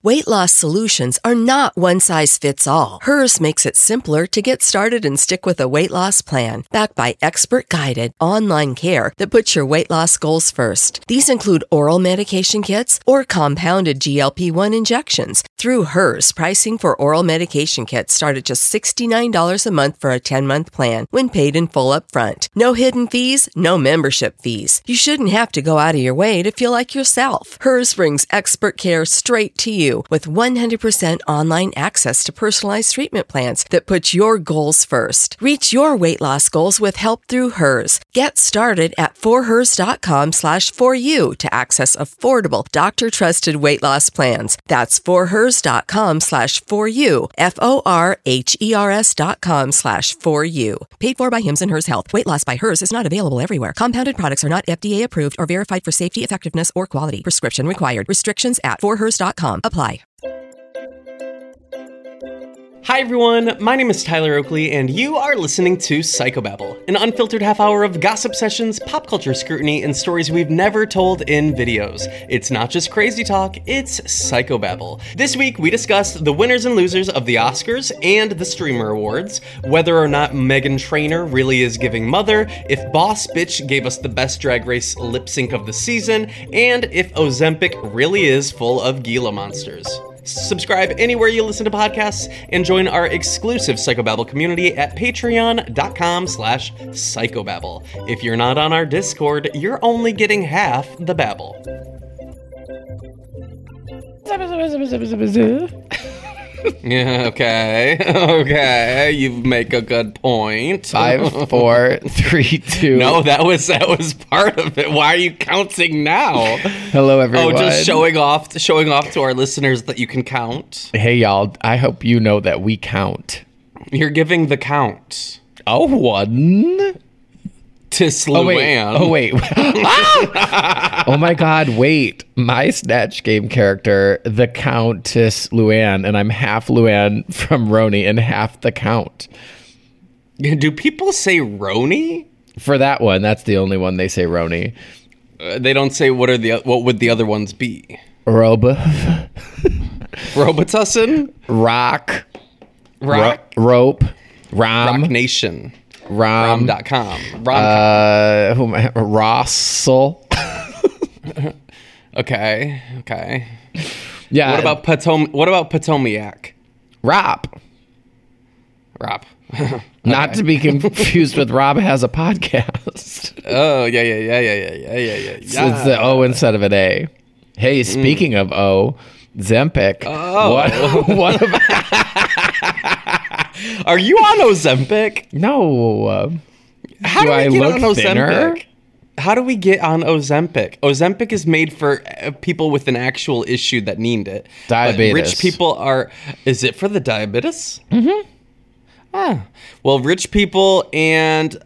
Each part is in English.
Weight loss solutions are not one size fits all. Hers makes it simpler to get started and stick with a weight loss plan, backed by expert-guided online care that puts your weight loss goals first. These include oral medication kits or compounded GLP-1 injections. Through Hers, pricing for oral medication kits start at just $69 a month for a 10-month plan when paid in full up front. No hidden fees, no membership fees. You shouldn't have to go out of your way to feel like yourself. Hers brings expert care straight to you with 100% online access to personalized treatment plans that put your goals first. Reach your weight loss goals with help through Hers. Get started at forhers.com/4u to access affordable, doctor-trusted weight loss plans. That's forhers.com/4u, forhers.com/4u. Paid for by Hims and Hers Health. Weight loss by Hers is not available everywhere. Compounded products are not FDA approved or verified for safety, effectiveness, or quality. Prescription required. Restrictions at forhers.com apply. Hi everyone, my name is Tyler Oakley, and you are listening to Psychobabble, an unfiltered half hour of gossip sessions, pop culture scrutiny, and stories we've never told in videos. It's not just crazy talk, it's Psychobabble. This week, we discussed the winners and losers of the Oscars and the Streamer Awards, whether or not Meghan Trainor really is giving Mother, if Boss Bitch gave us the best Drag Race lip sync of the season, and if Ozempic really is full of Gila monsters. Subscribe anywhere you listen to podcasts and join our exclusive Psychobabble community at patreon.com/psychobabble. If you're not on our Discord, you're only getting half the babble. Yeah, okay, you make a good point. 5, 4, 3, 2. No, that was part of it. Why are you counting now? Hello, everyone. Oh, just showing off to our listeners that you can count. Hey, y'all. I hope you know that we count. You're giving the count. Oh, 1. Tis Luann. Oh, wait. Oh, my God. Wait. My Snatch Game character, the Countess Luann, and I'm half Luann from Roni and half the Count. Do people say Roni? For that one, that's the only one they say Roni. They don't say what would the other ones be? Robuff. Robitussin? Rock. Rope. Rom. Rock Nation. Rom.com. Rossel. Okay. Yeah. What about Potomac? Rob. Okay. Not to be confused with Rob has a podcast. Oh, yeah. It's the O instead of an A. Hey, speaking of O, Zempic. Oh. What about... Are you on Ozempic? No. How do we get on Ozempic? Thinner? How do we get on Ozempic? Ozempic is made for people with an actual issue that need it. Diabetes. But rich people are... Is it for the diabetes? Mm-hmm. Well, rich people and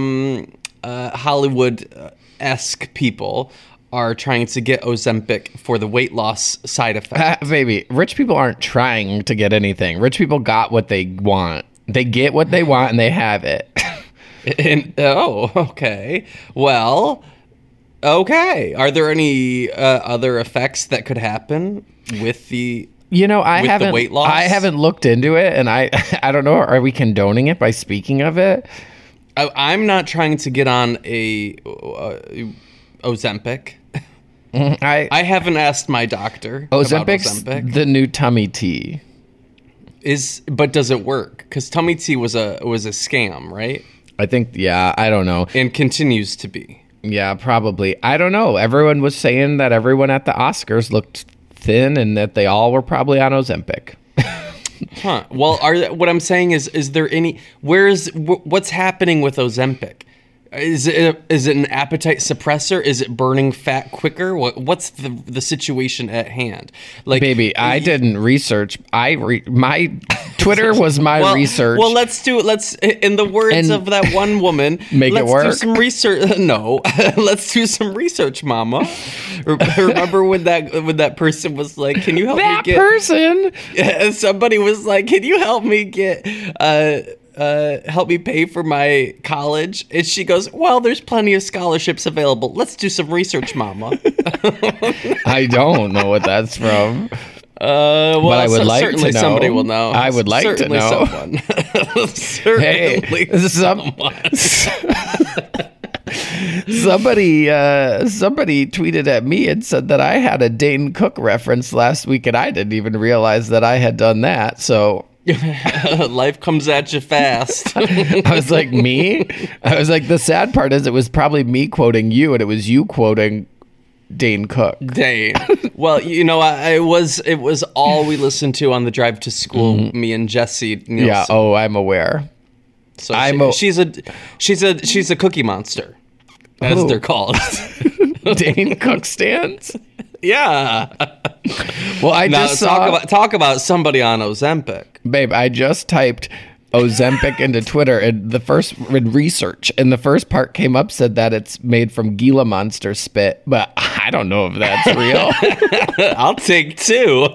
Hollywood-esque people are trying to get Ozempic for the weight loss side effect. Baby, rich people aren't trying to get anything. Rich people got what they want. They get what they want and they have it. Okay. Well, okay. Are there any other effects that could happen with the... the weight loss? I haven't looked into it, and I don't know. Are we condoning it by speaking of it? I'm not trying to get on a Ozempic. I haven't asked my doctor about Ozempic. The new tummy tea. But does it work? Because tummy tea was a scam, right? I think, yeah, I don't know. And continues to be. Yeah, probably. I don't know. Everyone was saying that everyone at the Oscars looked thin and that they all were probably on Ozempic. Huh. Well, what I'm saying is there any... What's happening with Ozempic? Is it an appetite suppressor? Is it burning fat quicker? What's the situation at hand? Like, baby, I didn't research. My Twitter was my research. Well, let's in the words of that one woman, make it work. Let's do some research. No, let's do some research, Mama. Remember when that person was like, "Can you help me get?" That person. Somebody was like, "Can you help me get?" Help me pay for my college. And she goes, well, there's plenty of scholarships available. Let's do some research, Mama. I don't know what that's from. Well, but I would like certainly to know. somebody will know. I would like certainly to know. Someone. Certainly Somebody tweeted at me and said that I had a Dane Cook reference last week, and I didn't even realize that I had done that. So life comes at you fast. I was like, me? I was like, the sad part is it was probably me quoting you, and it was you quoting Dane Cook. Dane. Well, it was all we listened to on the drive to school. Me and Jesse Nielsen. Yeah. Oh, I'm aware. So she's a Cookie Monster, as they're called. Dane Cook stands. Yeah. Well, I just saw. Talk about somebody on Ozempic, babe. I just typed Ozempic into Twitter, and the first research, and the first part came up said that it's made from Gila Monster spit, but I don't know if that's real. I'll take two.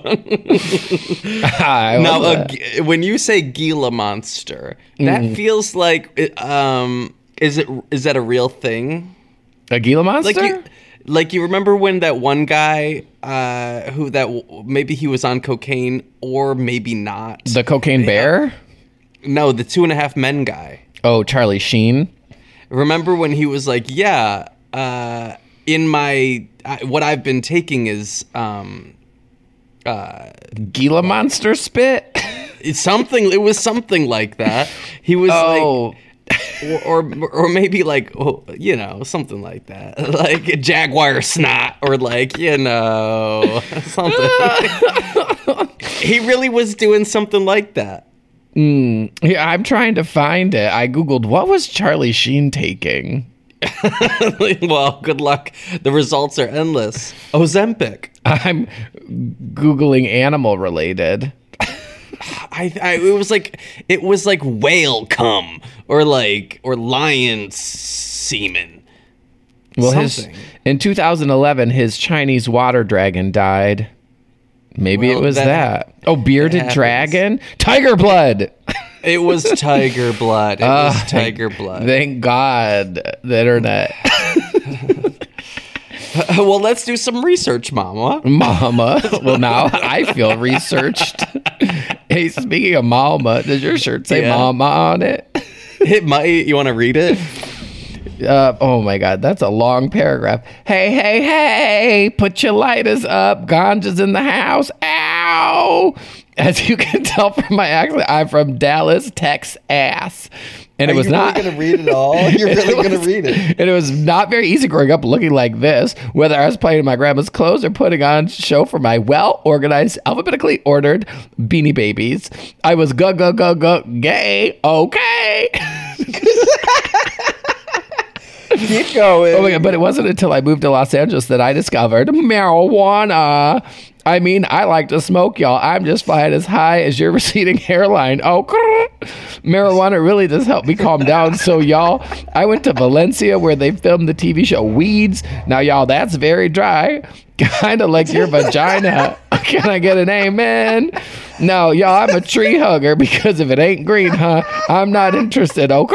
Now, when you say Gila Monster, that feels like, is that a real thing? A Gila Monster? Like you remember when that one guy, maybe he was on cocaine or maybe not. The Cocaine Bear? No, the 2.5 Men guy. Oh, Charlie Sheen. Remember when he was like, yeah, in my, what I've been taking is, Gila Monster spit? It was something like that. He was like, or maybe like, something like that. Like a jaguar snot or like, something. He really was doing something like that. Yeah, I'm trying to find it. I Googled, what was Charlie Sheen taking? Well, good luck. The results are endless. Ozempic. I'm Googling animal related. It was like whale cum or lion semen. Well, in 2011, his Chinese water dragon died. Maybe it was that. Oh, bearded dragon? Tiger blood. It was tiger blood. Thank God, the internet. Well, let's do some research, Mama. Well, now I feel researched. Hey, speaking of Mama, does your shirt say Mama on it? It might. You want to read it? Oh my God, that's a long paragraph. Hey, put your lighters up. Ganja's in the house. Ow! As you can tell from my accent, I'm from Dallas, Texas. And it was not going to read it all. You're really going to read it. And it was not very easy growing up looking like this, whether I was playing in my grandma's clothes or putting on a show for my well-organized, alphabetically ordered Beanie Babies. I was gay. Okay. Keep going. Oh my God, but it wasn't until I moved to Los Angeles that I discovered marijuana. I mean, I like to smoke, y'all. I'm just flying as high as your receding hairline. Oh, marijuana really does help me calm down. So, y'all, I went to Valencia where they filmed the TV show Weeds. Now, y'all, that's very dry. Kind of like your vagina. Can I get an amen? No, y'all, I'm a tree hugger because if it ain't green, I'm not interested. Oh,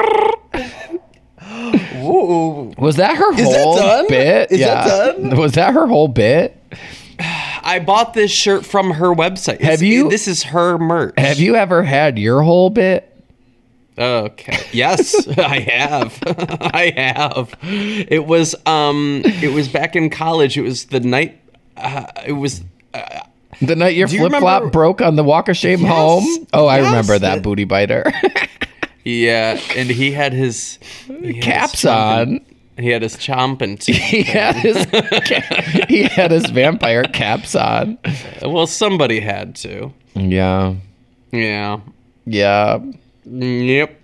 Ooh. Was that her whole bit? Is that done? Was that her whole bit? I bought this shirt from her website. This is her merch. Have you ever had your whole bit? Okay. Yes, I have. I have. It was back in college. It was the night. The night your flip flop broke on the walk of shame home. Oh, I remember that booty biter. Yeah, and he had his caps on. He had his chomping teeth. He had his vampire caps on. Well, somebody had to. Yeah. Yeah. Yeah. Yep.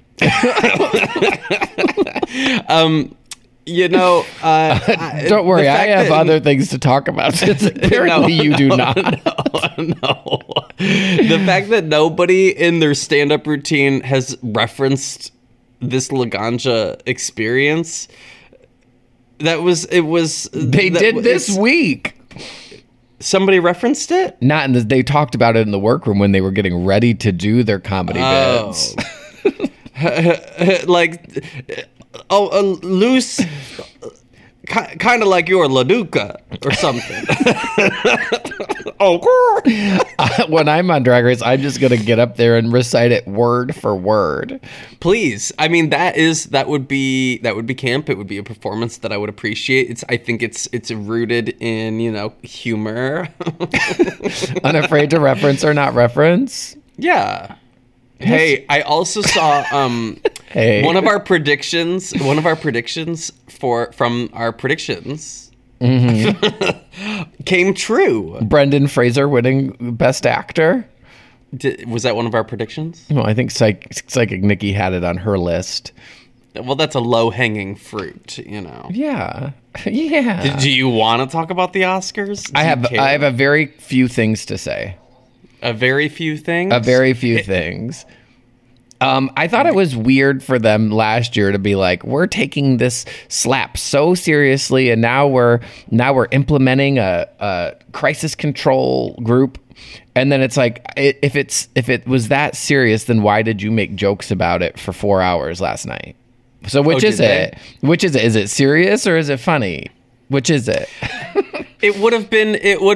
Don't worry, I have other things to talk about since apparently you do not. No. The fact that nobody in their stand-up routine has referenced this Laganja experience, they did this week. Somebody referenced it? They talked about it in the workroom when they were getting ready to do their comedy bits. Loose. kind of like your Laduca or something. When I'm on Drag Race, I'm just gonna get up there and recite it word for word. Please. I mean, that would be camp. It would be a performance that I would appreciate. I think it's rooted in, humor. Unafraid to reference or not reference. Yeah. Hey, I also saw one of our predictions from our predictions came true. Brendan Fraser winning Best Actor. Was that one of our predictions? Well, I think Psychic Nikki had it on her list. Well, that's a low-hanging fruit, Yeah. Do you want to talk about the Oscars? I have a very few things to say. A very few things? A very few things. I thought it was weird for them last year to be like, we're taking this slap so seriously, and now we're implementing a crisis control group. And then it's like, if it was that serious, then why did you make jokes about it for 4 hours last night? So which is it? Which is it? Is it serious or is it funny? Which is it? It would have been.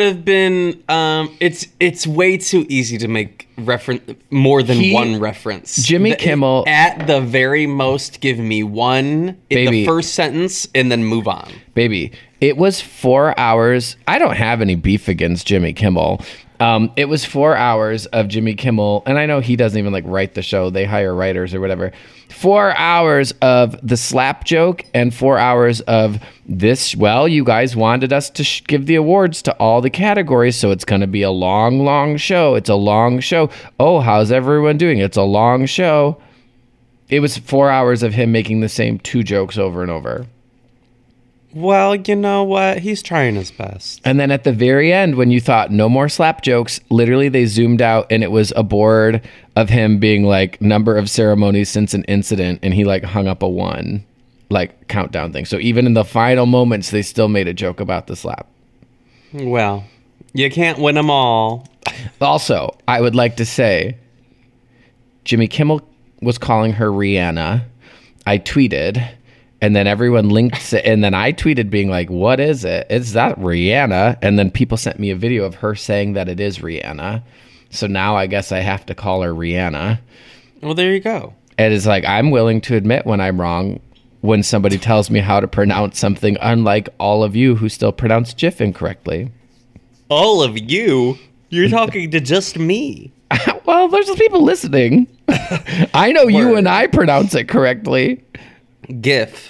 It's way too easy to make more than one reference. Jimmy Kimmel, at the very most, give me one in the first sentence and then move on. Baby, it was 4 hours. I don't have any beef against Jimmy Kimmel. It was 4 hours of Jimmy Kimmel, and I know he doesn't even write the show. They hire writers or whatever. 4 hours of the slap joke and 4 hours of this. Well, you guys wanted us to give the awards to all the categories, so it's going to be a long, long show. It's a long show. Oh, how's everyone doing? It's a long show. It was 4 hours of him making the same two jokes over and over. Well, you know what? He's trying his best. And then at the very end, when you thought no more slap jokes, literally they zoomed out and it was a board of him being like, number of ceremonies since an incident, and he hung up a 1 countdown thing. So even in the final moments, they still made a joke about the slap. Well, you can't win them all. Also, I would like to say, Jimmy Kimmel was calling her Rihanna. I tweeted, and then everyone linked it, and then I tweeted being like, what is it? Is that Rihanna? And then people sent me a video of her saying that it is Rihanna. So now I guess I have to call her Rihanna. Well, there you go. And it's like, I'm willing to admit when I'm wrong when somebody tells me how to pronounce something, unlike all of you who still pronounce Jif incorrectly. All of you? You're talking to just me. Well, there's people listening. I know you and I pronounce it correctly. Jif.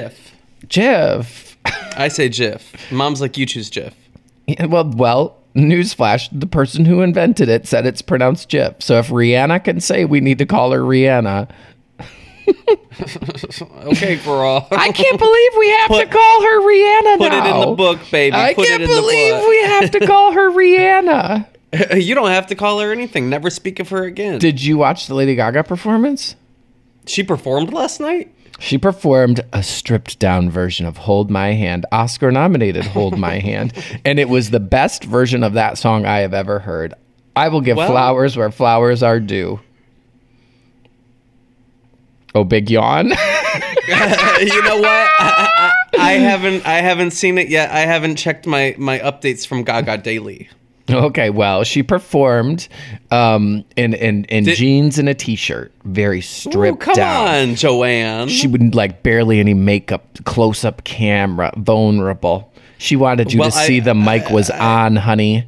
I say Jif. Mom's like, you choose Jif. Yeah, well, newsflash, the person who invented it said it's pronounced Jif. So if Rihanna can say we need to call her Rihanna. Okay, girl. I can't believe we have to call her Rihanna now. Put it in the book, baby. I can't believe we have to call her Rihanna. You don't have to call her anything. Never speak of her again. Did you watch the Lady Gaga performance? She performed last night? She performed a stripped down version of Hold My Hand, Oscar nominated Hold My Hand. And it was the best version of that song I have ever heard. I will give flowers where flowers are due. Oh, big yawn. You know what? I haven't seen it yet. I haven't checked my updates from Gaga Daily. Okay, well, she performed in jeans and a t-shirt, very stripped down. Come on, Joanne. She would barely any makeup, close-up camera, vulnerable. She wanted you to see the mic was on, honey.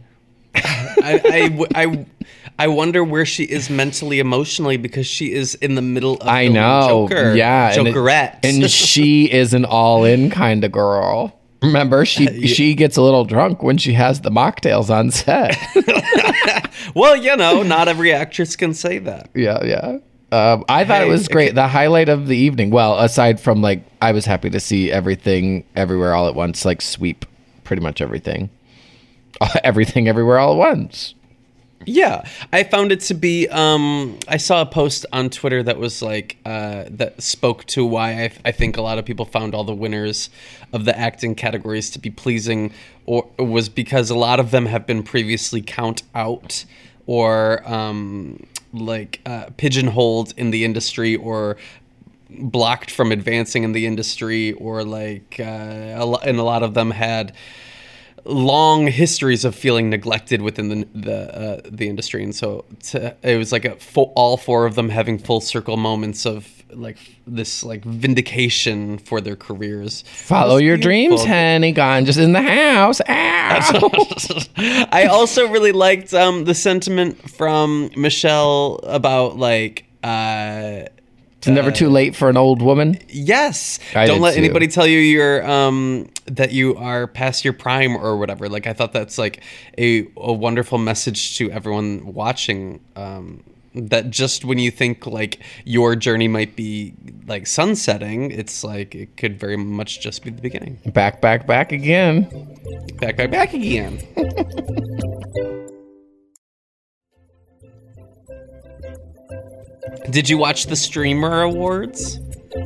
I wonder where she is mentally, emotionally, because she is in the middle of I know, Joker. yeah, Jokerette. And she is an all-in kind of girl. Remember, she gets a little drunk when she has the mocktails on set. Well, not every actress can say that. Yeah. I thought it was great. The highlight of the evening, well, aside from I was happy to see Everything Everywhere All at Once sweep pretty much everything. Everything Everywhere All at Once. Yeah, I found it to be. I saw a post on Twitter that was that spoke to why I think a lot of people found all the winners of the acting categories to be pleasing, or was because a lot of them have been previously count out or pigeonholed in the industry, or blocked from advancing in the industry, or like and a lot of them had long histories of feeling neglected within the industry, and so it was like all four of them having full circle moments of like this like vindication for their careers. Follow your dreams, honey. Ganja's in the house. Ow. I also really liked the sentiment from Michelle about like it's never too late for an old woman. Yes. I Don't did let too. anybody tell you you're that you are past your prime or whatever. Like I thought that's like a wonderful message to everyone watching. That just when you think like your journey might be like sunsetting, it's like it could very much just be the beginning. Back again. Back again. Did you watch the Streamer Awards?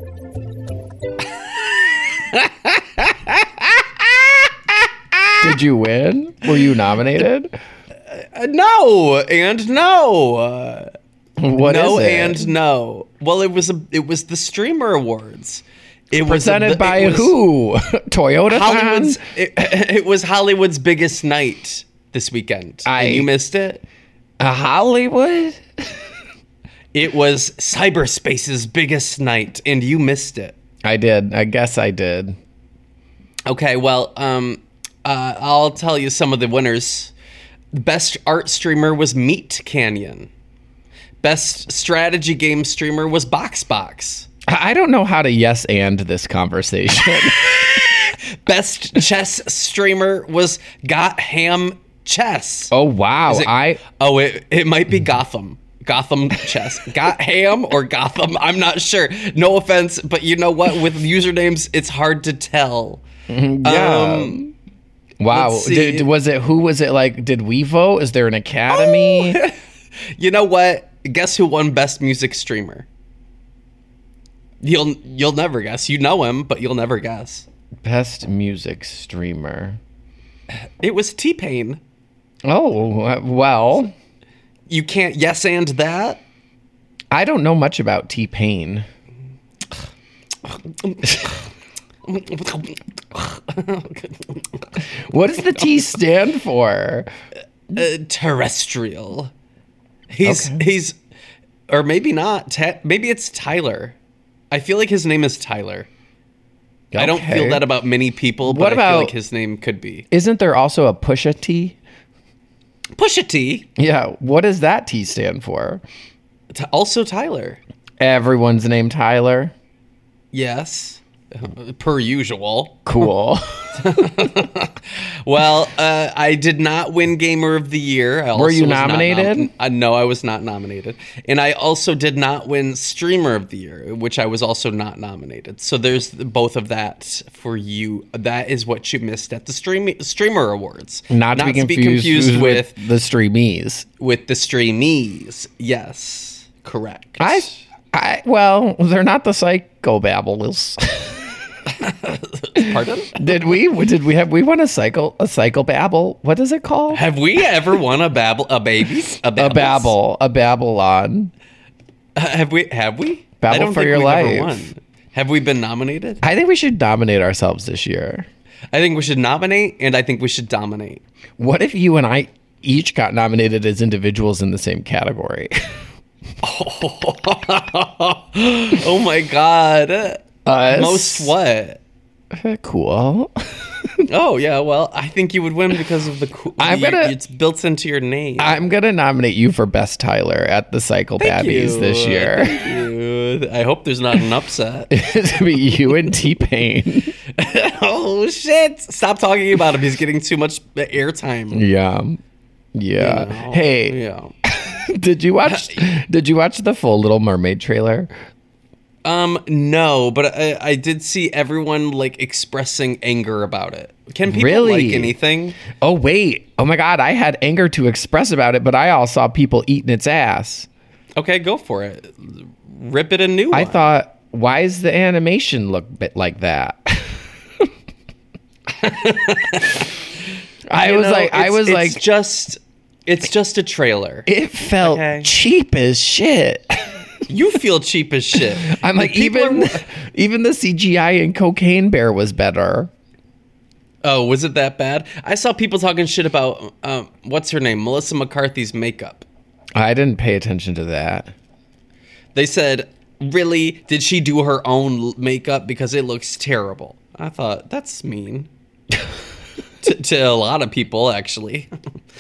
Did you win? Were you nominated? No and no. What no is it? and no. Well, it was the Streamer Awards. It was Presented by it was who? Toyota. Hollywood's. It was Hollywood's biggest night this weekend. And you missed it. Hollywood. It was cyberspace's biggest night, and you missed it. I did. I guess I did. Okay, well, I'll tell you some of the winners. Best art streamer was Meat Canyon. Best strategy game streamer was BoxBox. I don't know how to yes and this conversation. Best chess streamer was Got Ham Chess. Oh wow! It might be Gotham Chess. Got Ham or Gotham? I'm not sure. No offense, but you know what? With usernames, it's hard to tell. Yeah. Wow. Who was it like? Did we vote? Is there an academy? Oh. You know what? Guess who won best music streamer? You'll never guess. You know him, but you'll never guess. Best music streamer. It was T-Pain. Oh, well. You can't yes and that? I don't know much about T-Pain. What does the T stand for? Terrestrial. He's or maybe not. Maybe it's Tyler. I feel like his name is Tyler. Okay. I don't feel that about many people, but I feel like his name could be. Isn't there also a Pusha T? Pusha T? Yeah. What does that T stand for? Also Tyler. Everyone's named Tyler? Yes. Per usual. Cool. Well, I did not win Gamer of the Year. Were you nominated? No, I was not nominated. And I also did not win Streamer of the Year, which I was also not nominated. So there's both of that for you. That is what you missed at the Streamer Awards. Not to be confused with the Streamies. With the Streamies. Yes, correct. Well, they're not the psychobabbles. Pardon? Did we won a psychobabble? What is it called? Have we ever won a Babylon? Have we? Babble for your life. Have we been nominated? I think we should nominate ourselves this year. I think we should nominate, and I think we should dominate. What if you and I each got nominated as individuals in the same category? Oh my God. Most what? Cool. Oh yeah, well, I think you would win because of it's built into your name. I'm gonna nominate you for Best Tyler at the Psychobabbies this year. Thank you. I hope there's not an upset. It's gonna be you and T-Pain. Oh shit! Stop talking about him. He's getting too much airtime. Yeah. You know, hey. Yeah. Did you watch the full Little Mermaid trailer? No, but I did see everyone like expressing anger about it. Can people really like anything? Oh wait. Oh my God, I had anger to express about it, but I also saw people eating its ass. Okay, go for it. Rip it a new one. I thought, why does the animation look a bit like that? It's just a trailer. It felt cheap as shit. You feel cheap as shit. I'm like, even the CGI in Cocaine Bear was better. Oh, was it that bad? I saw people talking shit about, what's her name? Melissa McCarthy's makeup. I didn't pay attention to that. They said, really? Did she do her own makeup? Because it looks terrible. I thought, that's mean. to a lot of people, actually.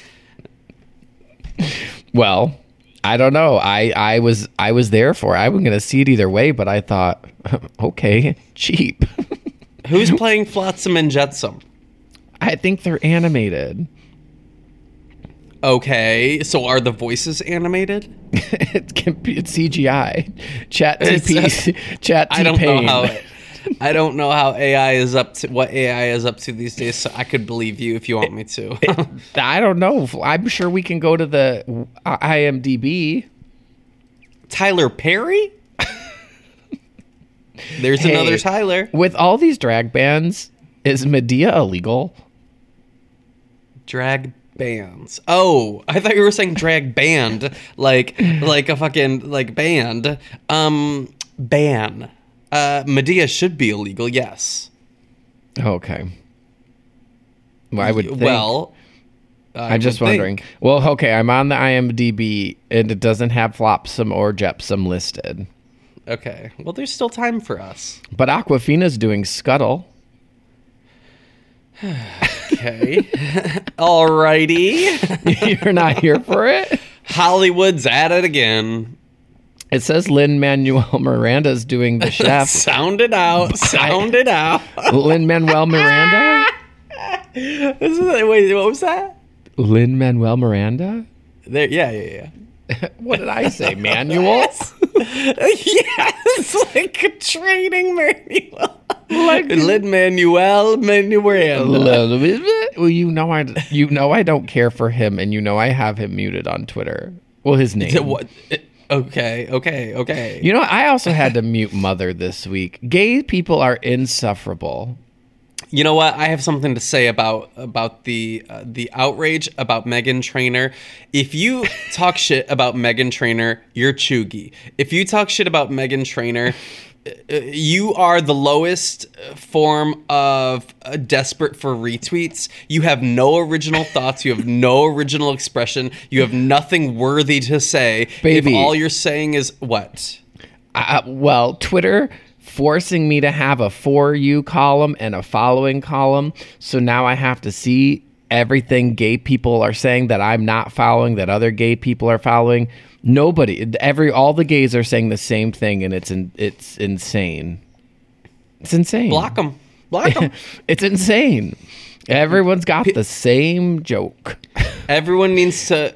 Well, I don't know. I was there for it. I was going to see it either way, but I thought, okay, cheap. Who's playing Flotsam and Jetsam? I think they're animated. Okay, so are the voices animated? It's CGI. Chat I don't know how. I don't know how AI is up to what AI is up to these days. So I could believe you if you want me to. I don't know. I'm sure we can go to the IMDb. Tyler Perry. There's another Tyler. With all these drag bands, is Medea illegal? Drag bands. Oh, I thought you were saying drag band, like a fucking band. Ban. Medea should be illegal. Yes. Okay. Well, I would think. Well, I'm just wondering. Well, okay, I'm on the IMDb, and it doesn't have Flopsome or Jepsum listed. Okay. Well, there's still time for us. But Aquafina's doing Scuttle. Okay. Alrighty. You're not here for it? Hollywood's at it again. It says Lin-Manuel Miranda's doing the chef. Sound it out. Sound it out. Lin-Manuel Miranda? Wait, what was that? Lin-Manuel Miranda? There, yeah. What did I say? Manual? Yes, like a training manual. Like Lin-Manuel Miranda. Well, you know I don't care for him, and I have him muted on Twitter. Well, his name. What? Okay. You know, I also had to mute Mother this week. Gay people are insufferable. You know what? I have something to say about the outrage about Meghan Trainor. If you talk shit about Meghan Trainor, you're chuggy. If you talk shit about Meghan Trainor, you are the lowest form of desperate for retweets. You have no original thoughts. You have no original expression. You have nothing worthy to say. Baby. If all you're saying is what? Well, Twitter forcing me to have a For You column and a following column. So now I have to see everything gay people are saying that I'm not following, that other gay people are following. All the gays are saying the same thing, and it's insane. It's insane. Block them. It's insane. Everyone's got the same joke. Everyone needs to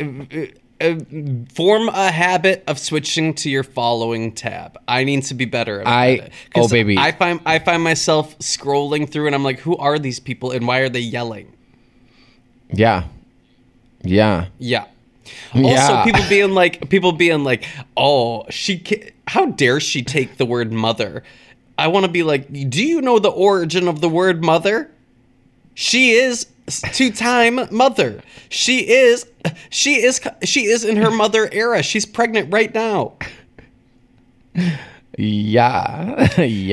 form a habit of switching to your following tab. I need to be better about it. Oh, baby. I find myself scrolling through, and I'm like, who are these people, and why are they yelling? Yeah. Also, people being like, oh, how dare she take the word mother? I want to be like, do you know the origin of the word mother? She is two-time mother. She is in her mother era. She's pregnant right now. Yeah.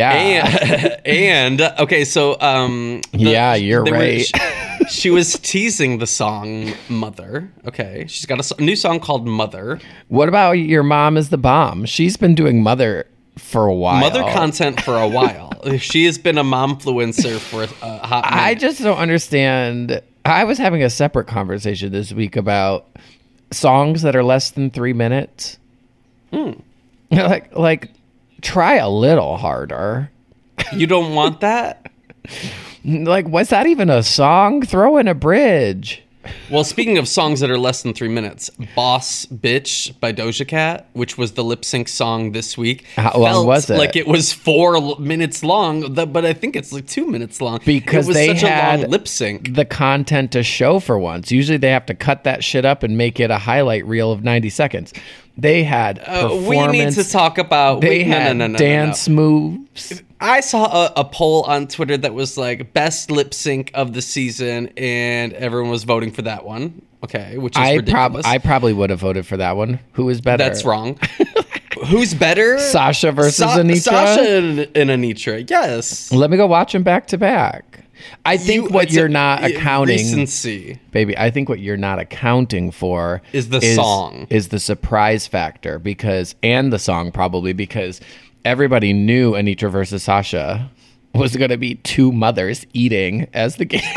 And okay, so you're right. She was teasing the song Mother. Okay, she's got a new song called Mother. What about Your Mom Is the Bomb? She's been doing Mother for a while. Mother content for a while. She has been a momfluencer for a hot minute. I just don't understand. I was having a separate conversation this week about songs that are less than 3 minutes. Like try a little harder. You don't want that? Like, what's that even a song? Throw in a bridge. Well, speaking of songs that are less than 3 minutes, Boss Bitch by Doja Cat, which was the lip sync song this week. How long was it? Like it was 4 minutes long, but I think it's like 2 minutes long. Because it was they such had a long lip sync. The content to show for once. Usually they have to cut that shit up and make it a highlight reel of 90 seconds. They had performance. We need to talk about... They had dance moves. I saw a poll on Twitter that was like best lip sync of the season, and everyone was voting for that one. Okay, which is ridiculous. I probably would have voted for that one. Who is better? That's wrong. Who's better? Sasha versus Anitra? Sasha and Anitra, yes. Let me go watch them back to back. I think what you're not accounting, recency. Baby, I think what you're not accounting for is the song. Is the surprise factor, and the song probably, because everybody knew Anitra versus Sasha was going to be two mothers eating as the game.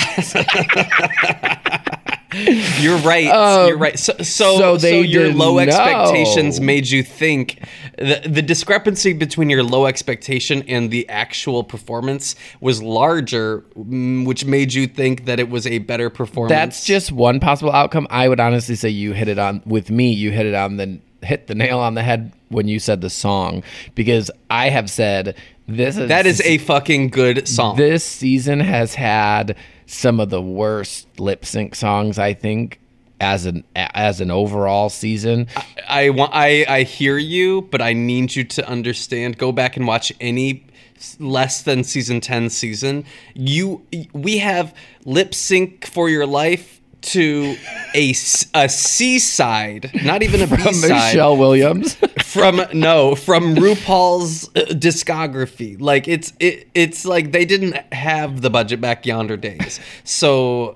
You're right. You're right. So your low expectations made you think the discrepancy between your low expectation and the actual performance was larger, which made you think that it was a better performance. That's just one possible outcome. I would honestly say you hit the nail on the head when you said the song, because I have said that is a fucking good song. This season has had some of the worst lip sync songs, I think, as an overall season. I hear you, but I need you to understand. Go back and watch any less than season 10 season. We have Lip Sync for Your Life to a C-side, not even a B-side. From Michelle Williams. from RuPaul's discography. Like it's like they didn't have the budget back yonder days. So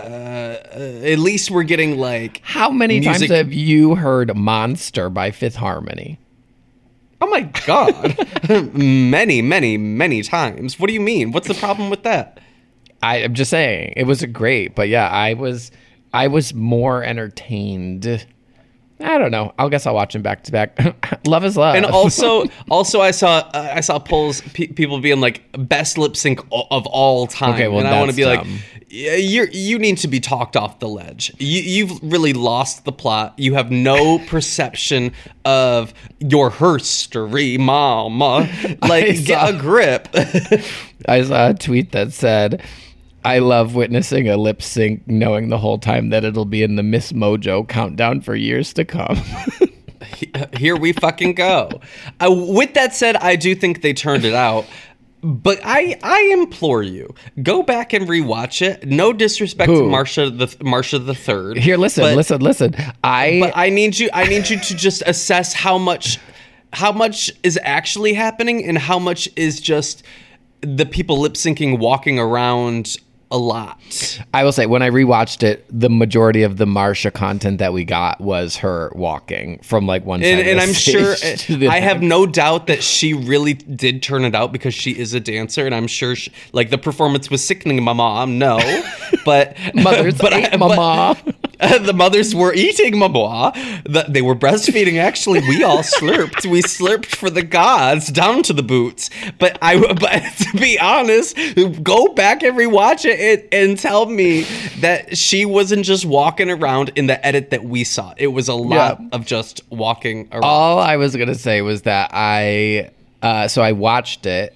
at least we're getting like how many times have you heard Monster by Fifth Harmony? Oh my God. Many, many, many times. What do you mean? What's the problem with that? I'm just saying it was great, but yeah, I was more entertained. I don't know. I guess I'll watch them back to back. Love is love. And also I saw polls, people being like best lip sync of all time. Okay, well, and I want to be dumb. like, you need to be talked off the ledge. You've really lost the plot. You have no perception of your history, mama. Like, get a grip. I saw a tweet that said, I love witnessing a lip sync knowing the whole time that it'll be in the Miss Mojo countdown for years to come. Here we fucking go. With that said, I do think they turned it out. But I implore you, go back and rewatch it. No disrespect to Marsha the Third. Here, listen. But I need you to just assess how much is actually happening and how much is just the people lip syncing walking around a lot. I will say, when I rewatched it, the majority of the Marsha content that we got was her walking from like one side and of the I'm stage sure I have no doubt that she really did turn it out because she is a dancer, and I'm sure like the performance was sickening, my mom. No, but mothers ate mama. The mothers were eating mama. They were breastfeeding. Actually, we all slurped. We slurped for the gods down to the boots. But to be honest, go back and rewatch it and tell me that she wasn't just walking around in the edit that we saw. It was a lot of just walking around. All I was gonna say was that I watched it.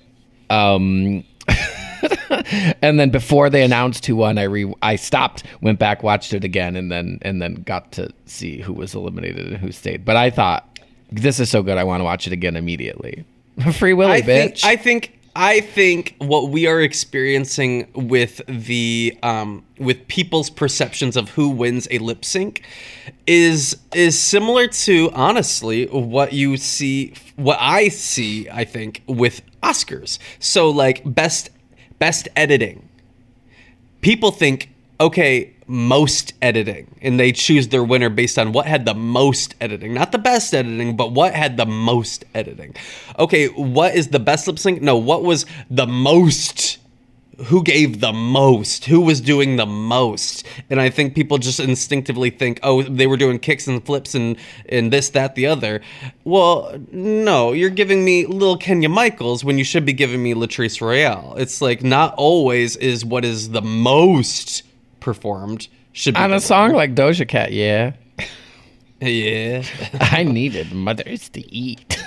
And then before they announced who won, I stopped, went back, watched it again, and then got to see who was eliminated and who stayed. But I thought, this is so good, I want to watch it again immediately. Free Willy, bitch. I think what we are experiencing with with people's perceptions of who wins a lip sync is similar to, honestly, what I see, I think, with Oscars. So like best editing. People think, okay, most editing, and they choose their winner based on what had the most editing, not the best editing, but what had the most editing. Okay, what is the best lip sync? No, what was the most? Who gave the most? Who was doing the most? And I think people just instinctively think, oh, they were doing kicks and flips and this, that, the other. Well, no, you're giving me Lil Kenya Michaels when you should be giving me Latrice Royale. It's like not always is what is the most performed should be. On a song like Doja Cat, yeah. Yeah. I needed mothers to eat.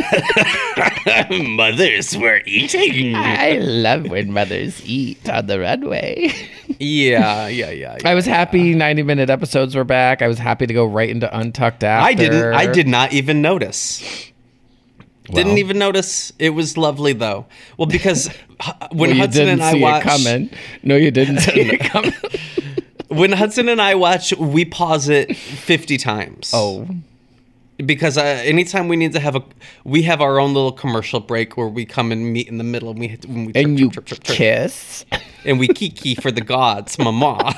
Mothers were eating. I love when mothers eat on the runway. Yeah. I was happy 90-minute episodes were back. I was happy to go right into Untucked after. I did not even notice. Didn't even notice. It was lovely though. Well, because when Hudson and I watched, No, you didn't see it coming. When Hudson and I watch, we pause it 50 times. Oh. because anytime we need to we have our own little commercial break where we come and meet in the middle, and we trip, kiss, and we kiki for the gods, mama.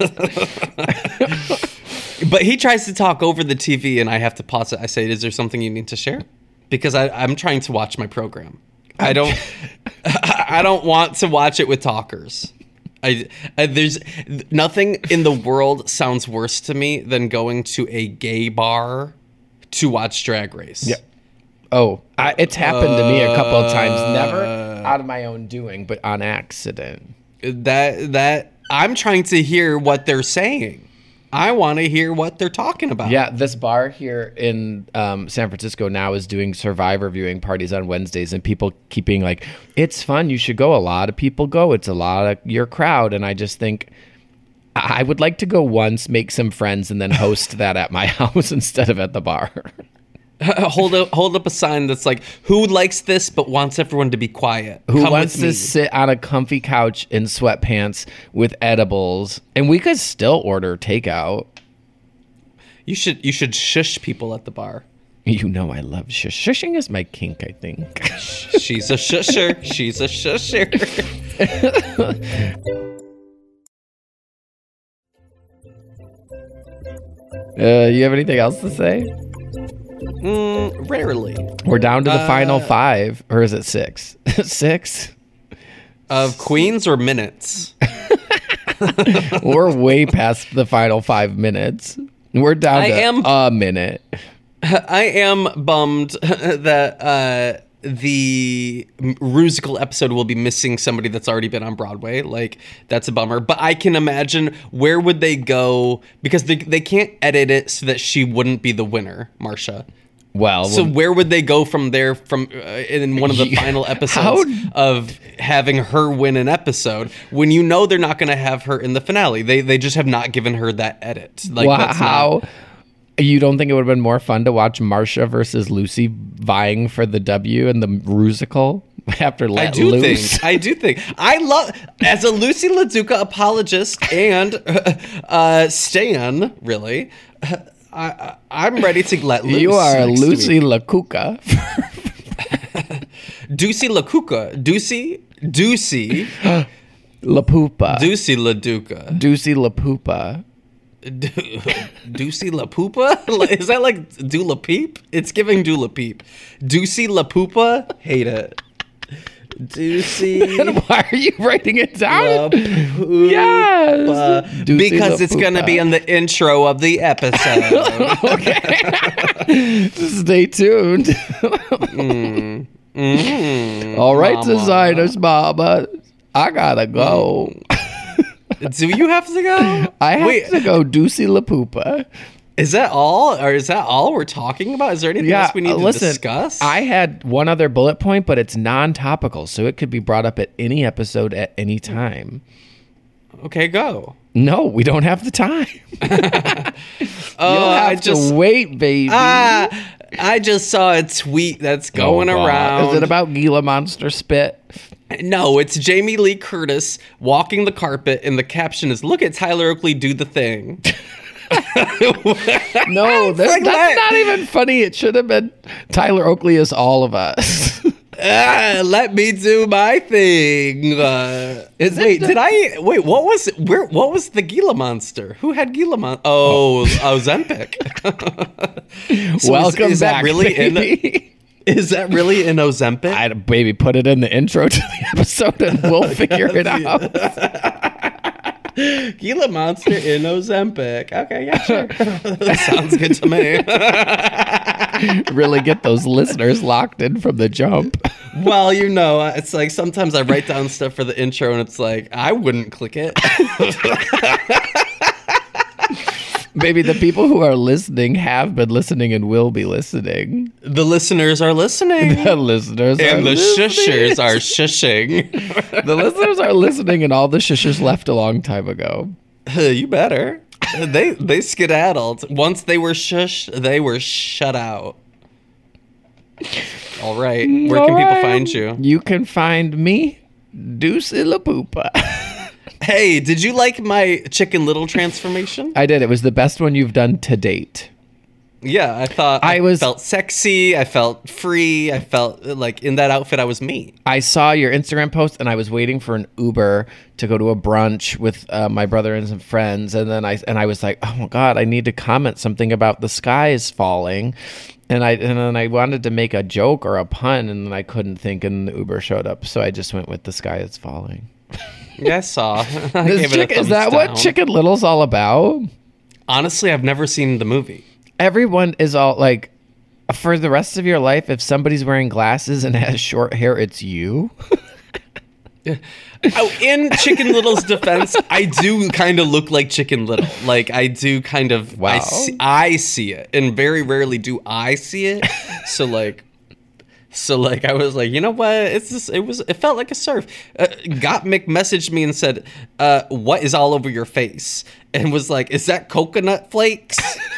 But he tries to talk over the TV, and I have to pause it. I say, "Is there something you need to share?" Because I'm trying to watch my program. I don't want to watch it with talkers. There's nothing in the world sounds worse to me than going to a gay bar to watch Drag Race. Yeah. Oh, it's happened to me a couple of times. Never out of my own doing, but on accident. That I'm trying to hear what they're saying. I want to hear what they're talking about. Yeah, this bar here in San Francisco now is doing Survivor viewing parties on Wednesdays, and people keep being like, it's fun, you should go. A lot of people go. It's a lot of your crowd. And I just think I would like to go once, make some friends, and then host that at my house instead of at the bar. Hold up a sign that's like, who likes this but wants everyone to be quiet? Who wants to sit on a comfy couch in sweatpants with edibles? And we could still order takeout. You should shush people at the bar. You know I love shush. Shushing is my kink, I think. She's a shusher. She's a shusher. You have anything else to say? Rarely. We're down to the final 5, or is it 6? 6 of queens or minutes. We're way past the final 5 minutes. We're down to a minute. I am bummed that the Rusical episode will be missing somebody that's already been on Broadway. Like, that's a bummer. But I can imagine, where would they go? Because they can't edit it so that she wouldn't be the winner, Marcia. Well, so where would they go from there? In one of the final episodes of having her win an episode, when you know they're not going to have her in the finale? They just have not given her that edit. Like, well, you don't think it would have been more fun to watch Marcia versus Lucy vying for the W in the Rusical after Let Loose? I do think. I love, as a Lucy LaDuca apologist and stan, really, I'm ready to let loose. You are Lucy LaCuca. Ducey LaCuca. Ducey. La Poopa. Ducey LaDuca. Ducey La Poopa. Ducey La Poopa? Is that like Dula Peep? It's giving Dula Peep. Ducey La Poopa? Hate it. Ducey. And why are you writing it down? Yes. Because it's going to be in the intro of the episode. Okay. Stay tuned. All right, Mama. Designers, Mama. I gotta go. Do you have to go? I have to go. Ducey La Poopa. Is that all? Or is that all we're talking about? Is there anything else we need to discuss? I had one other bullet point, but it's non-topical, so it could be brought up at any episode at any time. Okay, go. No, we don't have the time. You'll have to wait, baby. I just saw a tweet that's going around. Is it about Gila Monster spit? No, it's Jamie Lee Curtis walking the carpet, and the caption is, "Look at Tyler Oakley do the thing." No, that's not even funny. It should have been Tyler Oakley is all of us. Let me do my thing. What was the Gila Monster? Who had Gila Monster? Ozempic. So welcome is back, that really baby. Is that really in Ozempic? I'd maybe put it in the intro to the episode and we'll figure it out. Gila Monster in Ozempic. Okay, yeah, sure. That sounds good to me. Really get those listeners locked in from the jump. Well, it's like sometimes I write down stuff for the intro and it's like, I wouldn't click it. Maybe the people who are listening have been listening and will be listening. The listeners are listening. The listeners and are the shushers are shushing. The listeners are listening, and all the shushers left a long time ago. You better. They skedaddled. Once they were shushed, they were shut out. All right. Where can people find you? You can find me, Ducey La Poopa. Hey, did you like my Chicken Little transformation? I did. It was the best one you've done to date. Yeah, I thought I felt sexy. I felt free. I felt like in that outfit, I was me. I saw your Instagram post and I was waiting for an Uber to go to a brunch with my brother and some friends. And then I was like, oh my God, I need to comment something about the sky is falling. And then I wanted to make a joke or a pun and then I couldn't think and the Uber showed up. So I just went with the sky is falling. Yeah, I saw. Is that what Chicken Little's all about? Honestly, I've never seen the movie. Everyone is all like, for the rest of your life, if somebody's wearing glasses and has short hair, it's you. Oh, in Chicken Little's defense, I do kind of look like Chicken Little. Like I do kind of. Wow. I see it, and very rarely do I see it. So I was like, you know what? It felt like a surf. Gottmik messaged me and said, "What is all over your face?" And was like, "Is that coconut flakes?"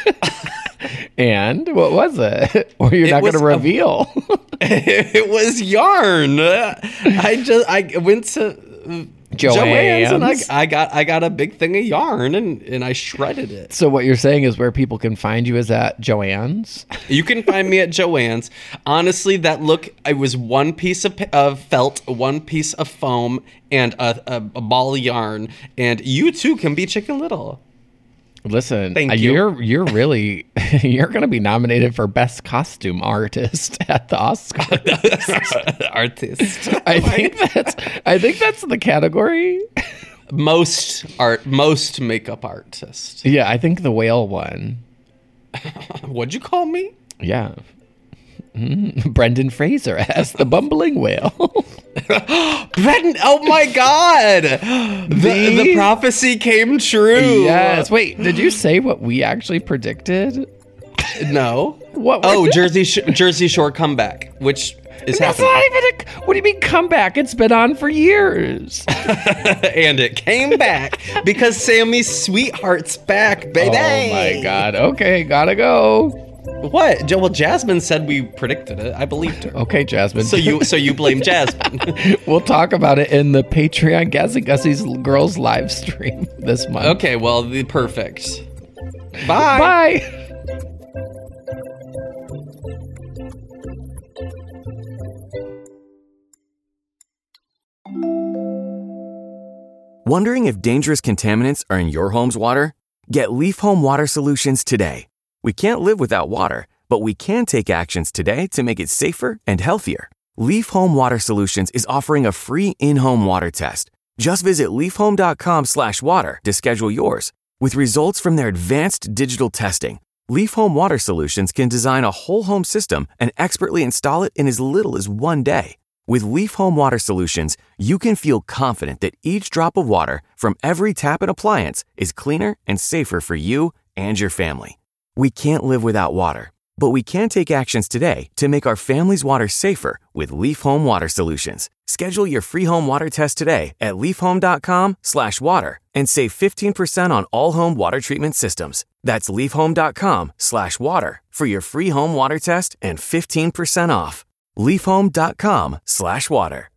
And what was it? Or you're not going to reveal? It was yarn. I went to Joann's and I got a big thing of yarn and I shredded it. So what you're saying is where people can find you is at Joann's? You can find me at Joann's. Honestly, that look, it was one piece of felt, one piece of foam, and a ball of yarn. And you too can be Chicken Little. Listen, thank you. You're really you're going to be nominated for best costume artist at the Oscars. Artist. I think that's the category. Most makeup artist. Yeah, I think the whale won. What'd you call me? Yeah. Brendan Fraser as the bumbling whale. Brendan, oh my God. The prophecy came true. Yes. Wait, did you say what we actually predicted? No. What? Oh, Jersey Shore comeback, which is happening. Not even what do you mean comeback? It's been on for years. And it came back because Sammy's Sweetheart's back, baby. Oh my God. Okay, gotta go. What? Well, Jasmine said we predicted it. I believed her. Okay, Jasmine. So you blame Jasmine. We'll talk about it in the Patreon Gazzy Gussie's Girls live stream this month. Okay, well, perfect. Bye. Bye. Wondering if dangerous contaminants are in your home's water? Get Leaf Home Water Solutions today. We can't live without water, but we can take actions today to make it safer and healthier. Leaf Home Water Solutions is offering a free in-home water test. Just visit leafhome.com/water to schedule yours. With results from their advanced digital testing, Leaf Home Water Solutions can design a whole home system and expertly install it in as little as 1 day. With Leaf Home Water Solutions, you can feel confident that each drop of water from every tap and appliance is cleaner and safer for you and your family. We can't live without water, but we can take actions today to make our family's water safer with Leaf Home Water Solutions. Schedule your free home water test today at leafhome.com/water and save 15% on all home water treatment systems. That's leafhome.com/water for your free home water test and 15% off. leafhome.com/water.